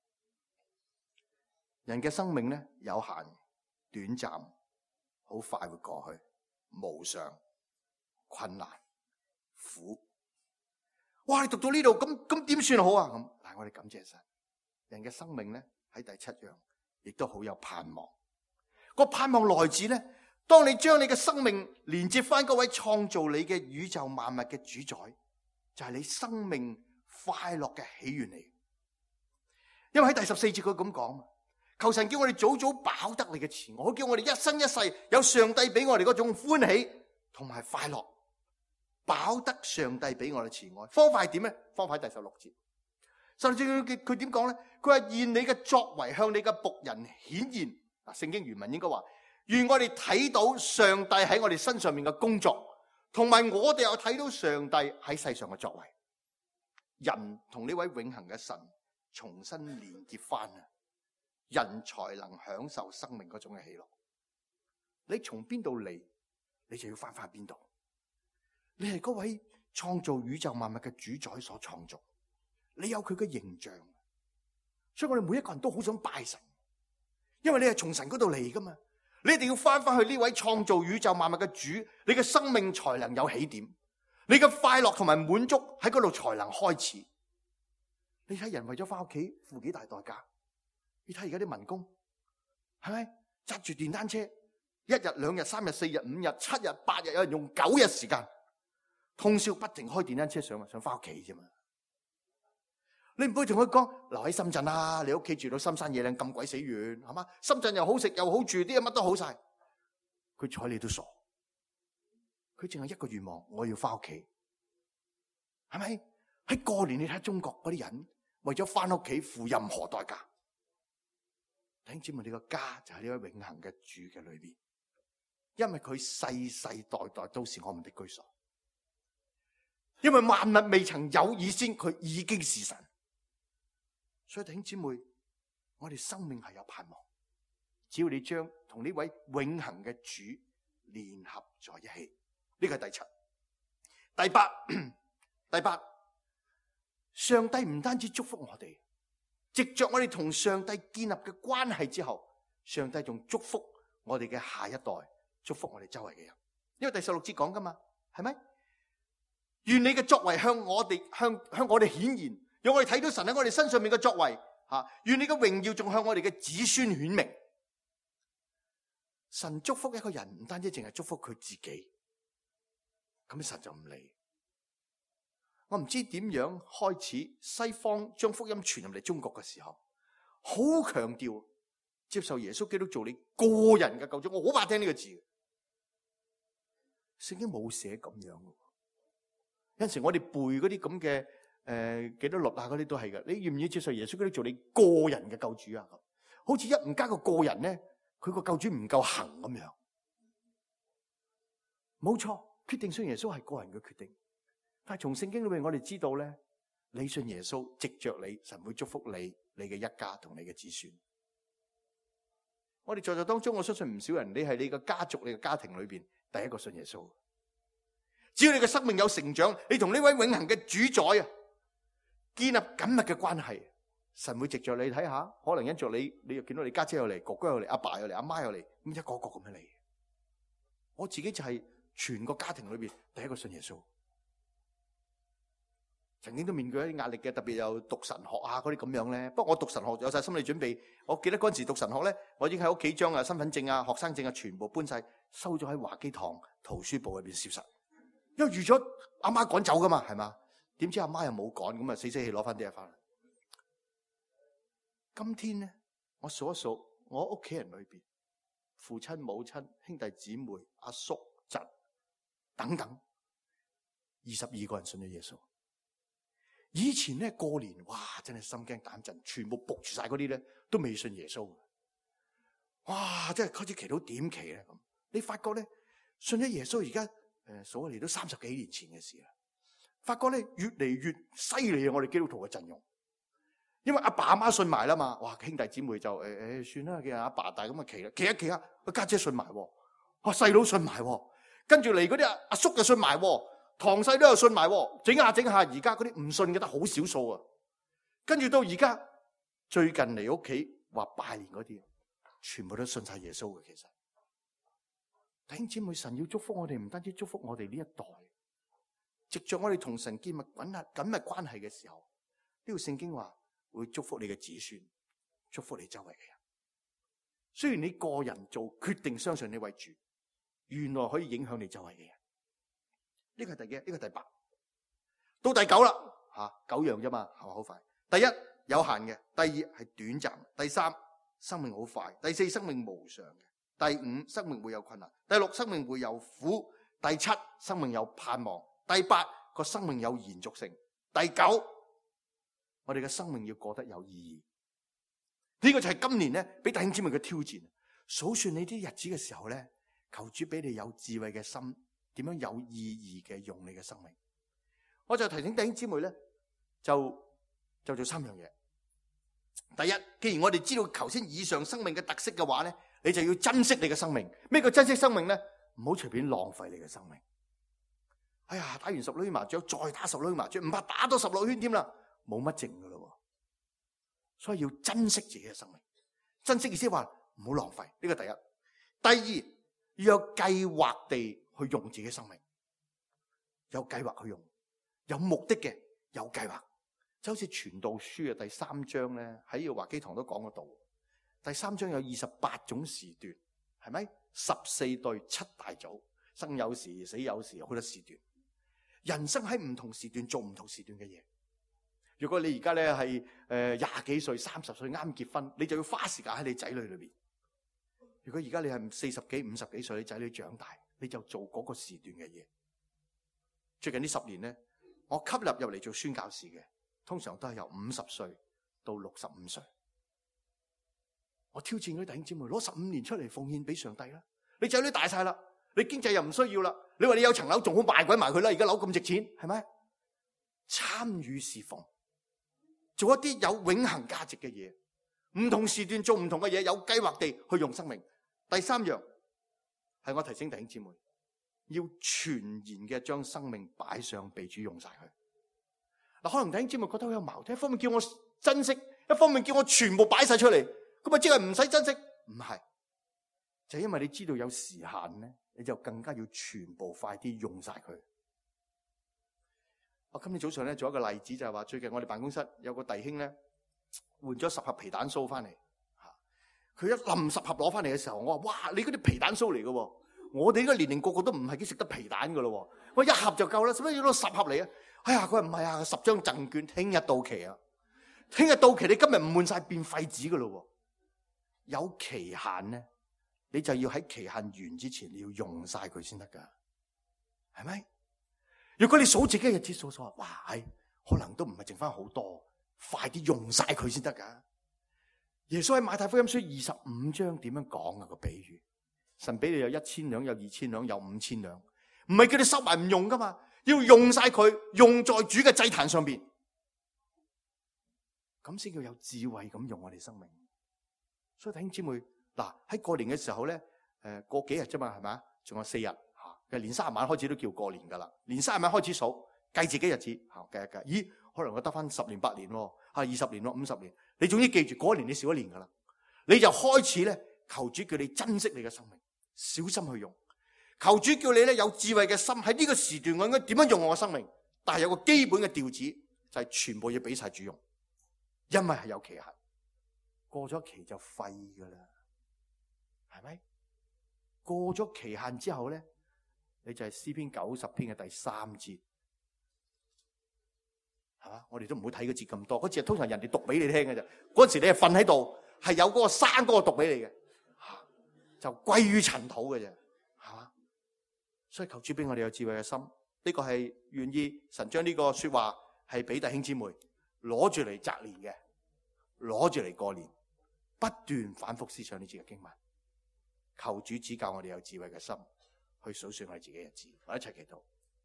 人嘅生命咧有限、短暫，好快會過去，無常、困難、苦。哇！你讀到呢度，咁咁點算好啊？咁，嗱，我哋感謝神，人嘅生命咧喺第七樣，亦都好有盼望。個盼望來自咧。當你將你嘅生命連接翻嗰位創造你嘅宇宙萬物嘅主宰，就係你生命快樂嘅起源嚟。因為喺第十四節佢咁講，求神叫我哋早早飽得你嘅慈愛，好叫我哋一生一世有上帝俾我哋嗰種歡喜同埋快樂，飽得上帝俾我哋慈愛。方法係點咧？方法喺第十六節。甚至佢佢點講咧？佢話願你嘅作為向你嘅僕人顯現。嗱，聖經原文應該話。願我哋睇到上帝喺我哋身上面嘅工作，同埋我哋又睇到上帝喺世上嘅作為，人同呢位永恆嘅神重新連結翻啊，人才能享受生命嗰種嘅喜樂。你從邊度嚟，你就要翻翻邊度。你係嗰位創造宇宙萬物嘅主宰所創造，你有佢嘅形象， 所以我哋每一個人都好想拜神，因為你係從神嗰度嚟噶嘛。你一定要翻翻去呢位創造宇宙萬物嘅主，你嘅生命才能有起點，你嘅快樂同埋滿足喺嗰度才能開始。你睇人為咗翻屋企付幾大代價，你睇而家啲民工係咪揸住電單車，一日兩日三日四日五日七日八日，有人用九日時間，通宵不停開電單車上上翻屋企啫嘛。你唔會同佢講留喺深圳啊，你屋企住到深山野嶺咁鬼死遠，係嘛？深圳又好食又好住，啲嘢乜都好晒。佢睬你都傻，佢淨係一個願望，我要翻屋企，係咪？喺過年你睇中國嗰啲人為咗翻屋企付任何代價。弟兄姊妹，你個家就喺呢位永恆嘅主嘅裏邊，因為佢世世代代都是我們的居所，因為萬物未曾有以先，佢已經是神。所以弟兄姊妹，我哋生命係有盼望，只要你將同呢位永恆嘅主聯合在一起。呢個係第七。第八，第八，上帝唔單止祝福我哋，藉着我哋同上帝建立嘅關係之後，上帝仲祝福我哋嘅下一代，祝福我哋周圍嘅人。因為第十六節講噶嘛，係咪？願你嘅作為向我哋向向我哋顯現，讓我哋睇到神喺我哋身上面嘅作為，吓，願你嘅榮耀仲向我哋嘅子孫顯明。神祝福一個人，唔單止淨係祝福佢自己，咁神就唔理。我唔知點樣開始，西方將福音傳入嚟中國嘅時候，好強調接受耶穌基督做你個人嘅救主。我好怕聽呢個字，聖經冇寫咁樣嘅。有陣時我哋背嗰啲咁嘅誒幾多律啊，嗰啲都係嘅。你願唔願意接受耶穌基督做你個人嘅救主啊？好似一唔加個個人咧，佢個救主唔夠行咁樣。冇錯，決定信耶穌係個人嘅決定。但係從聖經裏面我哋知道咧，你信耶穌，藉着你，神會祝福你、你嘅一家同你嘅子孫。我哋在座當中，我相信唔少人，你係你嘅家族、你嘅家庭裏邊第一個信耶穌。只要你嘅生命有成長，你同呢位永恆嘅主宰啊，建立緊密嘅關係，神會藉着你睇下，可能因着你，你又見到你家姐又嚟，哥哥又嚟，阿爸又嚟，阿媽又嚟，咁一個個咁樣嚟。我自己就係全個家庭裏邊第一個信耶穌。曾經都面對一啲壓力嘅，特別有讀神學啊嗰啲咁樣咧。不過我讀神學有晒心理準備。我記得嗰陣時讀神學咧，我已經喺屋企將啊身份證啊、學生證啊全部搬晒，收咗喺華基堂圖書部裏邊攝實。因為預咗阿媽趕走噶嘛，係嘛？點知阿媽又冇趕，咁啊死死氣攞翻啲嘢翻嚟。今天咧，我數一數我屋企人裏邊，父親、母親、兄弟姊妹、阿叔、侄等等，二十二個人信咗耶穌。以前咧過年，哇，真係心驚膽震，全部仆住晒嗰啲咧，都未信耶穌。哇，真係開始祈禱點祈咧咁。你發覺咧，信咗耶穌而家誒數嚟都三十幾年前嘅事啦。發覺咧越嚟越犀利啊！我哋基督徒嘅陣容，因為阿爸阿媽信埋啦嘛，哇，兄弟姊妹就誒誒、欸、算啦，叫阿爸大咁啊祈啦，祈一祈下，個家姐信埋，哇細佬信埋，跟住嚟嗰啲阿阿叔就信埋。堂細都有信埋，整下整下，而家嗰啲唔信嘅得好少數啊！跟住到而家最近嚟屋企話拜年嗰啲，全部都信晒耶穌嘅。其實弟兄姊妹，神要祝福我哋，唔單止祝福我哋呢一代，藉着我哋同神建立緊密緊密關係嘅時候，呢個聖經話會祝福你嘅子孫，祝福你周圍嘅人。雖然你個人做決定相信呢位主，原來可以影響你周圍嘅人。呢個係第幾？呢個第八，到第九啦，吓九樣啫嘛，係咪好快？第一有限嘅，第二係短暫，第三生命好快，第四生命無常嘅，第五生命會有困難，第六生命會有苦，第七生命有盼望，第八個生命有延續性，第九我哋嘅生命要過得有意義。呢個就係今年咧俾弟兄姊妹嘅挑戰。數算你啲日子嘅時候咧，求主俾你有智慧嘅心。點樣有意義嘅用你嘅生命？我就提醒弟兄姊妹咧，就就做三樣嘢。第一，既然我哋知道頭先以上生命嘅特色嘅話咧，你就要珍惜你嘅生命。咩叫珍惜生命咧？唔好隨便浪費你嘅生命。哎呀，打完十六圈麻雀，再打十六圈麻雀，唔怕打多十六圈添啦，冇乜剩噶咯。 所以要珍惜自己嘅生命。珍惜意思話唔好浪費，呢個第一。第二，要有計劃地去用自己生命，有計劃去用，有目的嘅，有計劃。就好似傳道書嘅第三章咧，喺呢個華基堂都講過道。第三章有二十八種時段，係咪？十四對七大組，生有時，死有時，好多時段。人生喺唔同時段做唔同時段嘅嘢。如果你而家咧係誒廿幾歲、三十歲啱結婚，你就要花時間喺你仔女裏邊。如果而家你係四十幾、五十幾歲，你仔女長大，你就做嗰個時段嘅嘢。最近呢十年咧，我吸納入嚟做宣教士嘅，通常都係由五十歲到六十五歲。我挑戰嗰啲弟兄姊妹，攞十五年出嚟奉獻俾上帝啦！你仔女大晒啦，你經濟又唔需要啦，你話你有層樓仲好賣鬼埋佢啦，而家樓咁值錢，係咪？參與侍奉，做一啲有永恆價值嘅嘢，唔同時段做唔同嘅嘢，有計劃地去用生命。第三樣係我提醒弟兄姊妹，要全然嘅將生命擺上，被主用晒佢。嗱，可能弟兄姊妹覺得好有矛盾，一方面叫我珍惜，一方面叫我全部擺晒出嚟。咁啊，即係唔使珍惜？唔係，就係因為你知道有時限咧，你就更加要全部快啲用晒佢。我今日早上咧做一個例子，就係話最近我哋辦公室有個弟兄咧換咗十盒皮蛋酥翻嚟，吓佢一冧十盒攞翻嚟嘅時候，我話：哇，你嗰啲皮蛋酥嚟嘅，我哋呢個年齡個個都唔係幾食得皮蛋噶咯，我一盒就夠啦，使乜要攞十盒嚟啊？哎呀，佢話唔係啊，十張贈券聽日到期啊，聽日到期，你今日唔換晒變廢紙噶咯。有期限咧，你就要喺期限完之前，你要用晒佢先得噶，係咪？如果你數自己嘅日子數數，哇，係可能都唔係剩翻好多，快啲用晒佢先得噶。耶穌喺馬太福音書二十五章點樣講啊？個比喻，神俾你有一千兩，有二千兩，有五千兩，唔係叫你收埋唔用噶嘛，要用晒佢，用在主嘅祭壇上邊，咁先叫有智慧咁用我哋生命。所以弟兄姊妹，嗱喺過年嘅時候咧，誒過幾日啫嘛，係咪？仲有四日嚇，其實年卅晚開始都叫過年噶啦。年卅晚開始數，計自己日子嚇，計一計，咦，可能我得翻十年八年喎，嚇二十年喎，五十年。你總之記住，嗰一年你少一年噶啦，你就開始咧，求主叫你珍惜你嘅生命，小心去用。求主叫你咧有智慧嘅心，喺呢個時段我應該點樣用我嘅生命？但係有個基本嘅調子，就係全部要俾晒主用，因為係有期限。過咗期就廢噶啦，係咪？過咗期限之後咧，你就係詩篇九十篇嘅第三節，係嘛？我哋都唔會睇嗰節咁多，嗰節通常人哋讀俾你聽嘅啫。嗰時你係瞓喺度，係有嗰個生嗰個讀俾你嘅，就歸於塵土嘅啫，係嘛？所以求主俾我哋有智慧嘅心，呢個係願意神將呢個說話係俾弟兄姊妹攞住嚟擇年嘅，攞住嚟過年。不斷反覆思想呢節嘅經文，求主指教我哋有智慧嘅心，去數算我哋自己嘅日子。我一齊祈禱。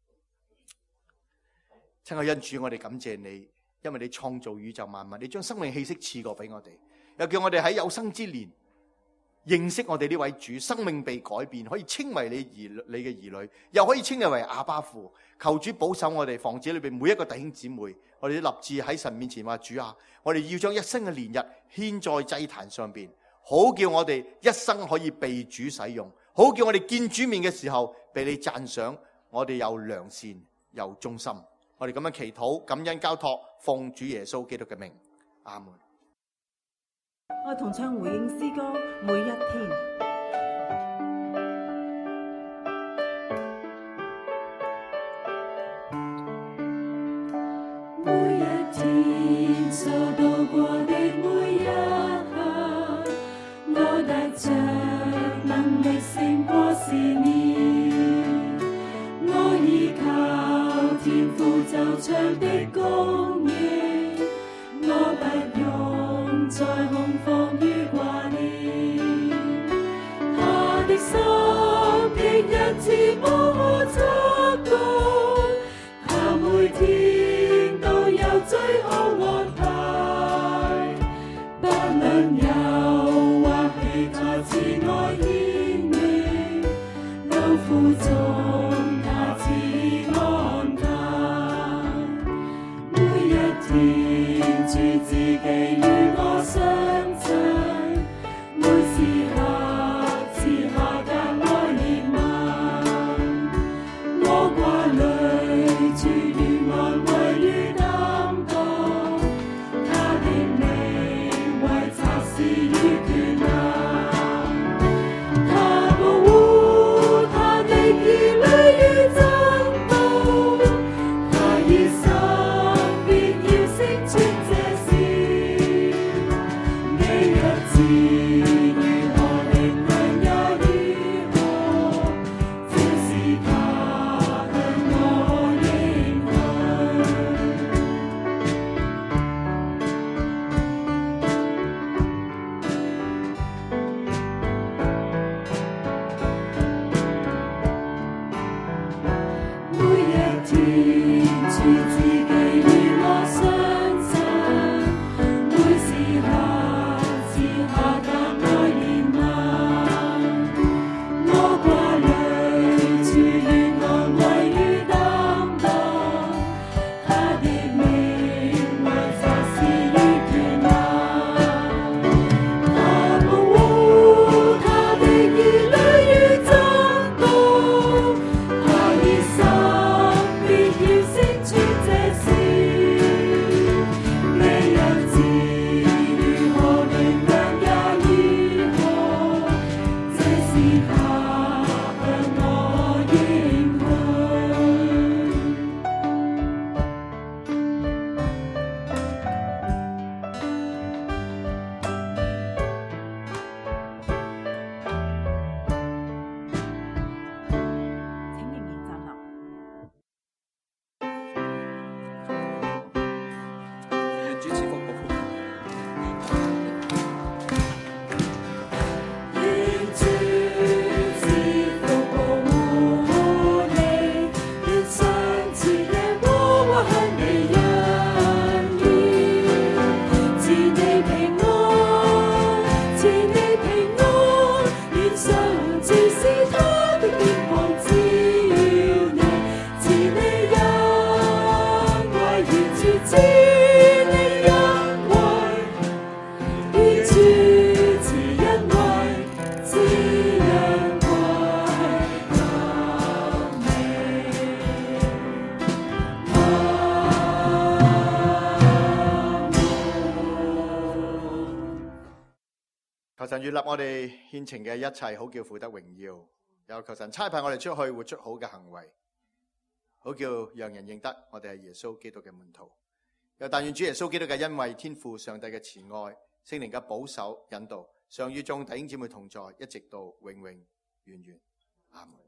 親愛恩主，我哋感謝你，因為你創造宇宙萬物，你將生命氣息賜過俾我哋，又叫我哋喺有生之年認識我哋呢位主，生命被改變，可以稱為你兒你嘅兒女，又可以稱你為阿爸父。求主保守我哋，房子裏邊每一個弟兄姊妹，我哋都立志喺神面前話：主啊，我哋要將一生嘅年日獻在祭壇上邊，好叫我哋一生可以被主使用，好叫我哋見主面嘅時候被你讚賞，我哋有良善又忠心。我哋咁樣祈禱、感恩、交託，奉主耶穌基督嘅名，阿門。 我同唱回應詩歌，每一天。 所度過的每一刻，我得着能力勝過試煉。我依靠天父就長的供應，我不用再恐慌於掛念。他的手極一次無測度，他每天都有最好安排。有或許他慈愛顯明，勞苦中他賜安排。每一天主自己與我知你恩惠，於主賜恩惠，只因歸給你。阿求神悅納我哋獻呈嘅一切，好叫父得榮耀。又求神差派我哋出去活出好嘅行為，好叫讓人認得我哋係耶穌基督嘅門徒。又但願主耶穌基督嘅恩惠、天父上帝嘅慈愛、聖靈嘅保守引導，常與眾弟兄姊妹同在，一直到永永遠遠。阿門。